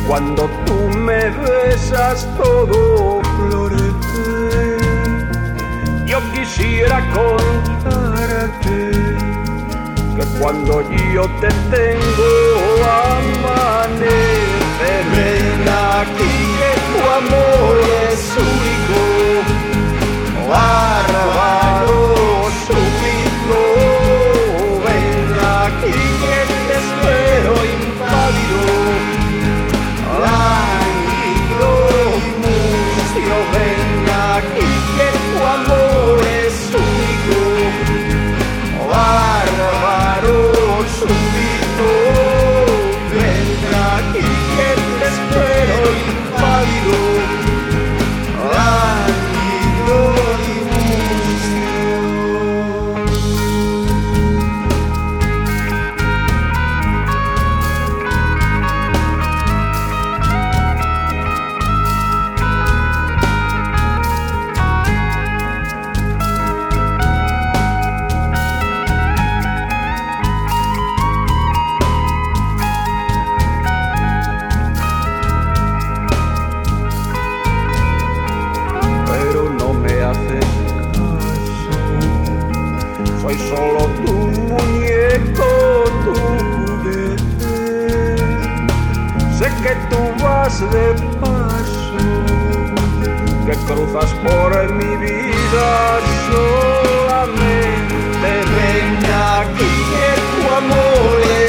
cuando tú me besas todo florece. Yo quisiera contarte que cuando yo te tengo amanece. Ven aquí que tu amor es único, bárbaro, súbito. Ven aquí que te espero inválido, lánguido y mustio. Ven aquí que tu amor es único, bárbaro, súbito. Ven aquí que te espero inválido, lánguido y soy solo tu muñeco, tu juguete. Sé que tú vas de paso, que cruzas por mi vida solamente. Ven aquí que tu amor es